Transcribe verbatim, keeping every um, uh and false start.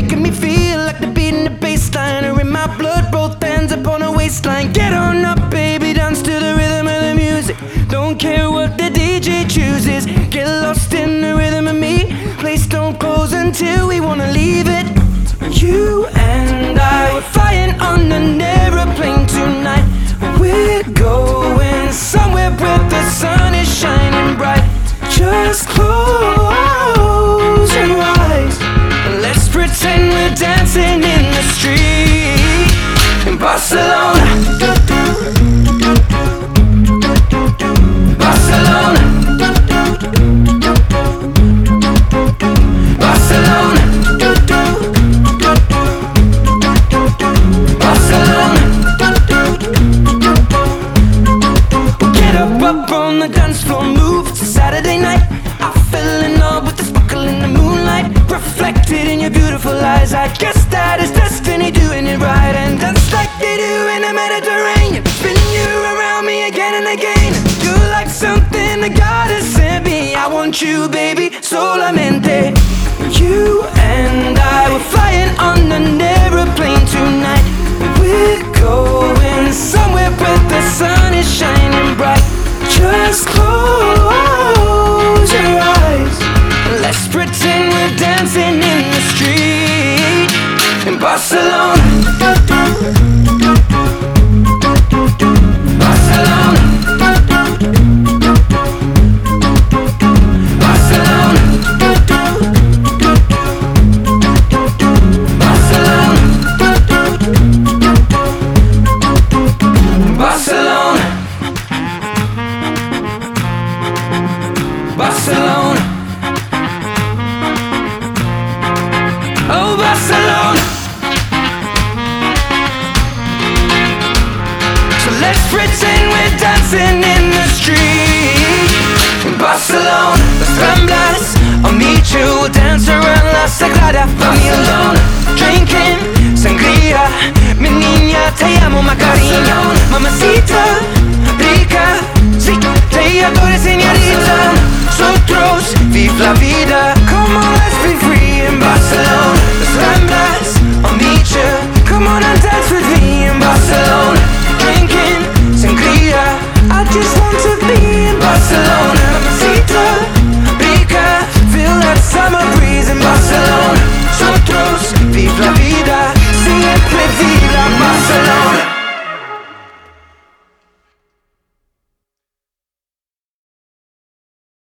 making me feel like the beat and the bass line are in my blood, both hands upon a waistline. Get on up, baby, dance to the rhythm of the music. Don't care what the D J chooses. Get lost in the rhythm of me. Place don't close until we wanna leave it. You and I were flying on an aeroplane tonight. We're going somewhere where the sun is shining bright. Just close your eyes and let's pretend we're dancing in the street in Barcelona. Barcelona. Barcelona. Barcelona. Get up, up on the dance floor, move. It's a Saturday night. I fell in love with the sparkle in the moonlight, reflected in your beautiful eyes. I guess that is destiny doing it right. And dance like they do in the Mediterranean, spin you around me again and again. You're like something that God has sent me. I want you, baby, solamente. You and I were flying on an aeroplane tonight. We're going somewhere where the sun is shining bright. Just close your eyes. Let's pretend we're dancing in the street in Barcelona. Barcelona. Barcelona. Barcelona. Barcelona. Barcelona. Oh, Barcelona. So let's pretend we're dancing in the street in Barcelona. Las Ramblas, I'll meet you, we'll dance around La Sagrada Familia. Drinking sangria, mi niña, te amo, Macarena. Mamacita, rica, sí, te adoro, señorita. Nosotros, vive la vida. Come on, let's be free in Barcelona. Las Ramblas, I'll meet you. Come on and dance with me in Barcelona. Drinking sangria, I just want to be in Barcelona. Mamacita, rica, feel that summer breeze in Barcelona. Nosotros, vive la vida, siempre viva Barcelona.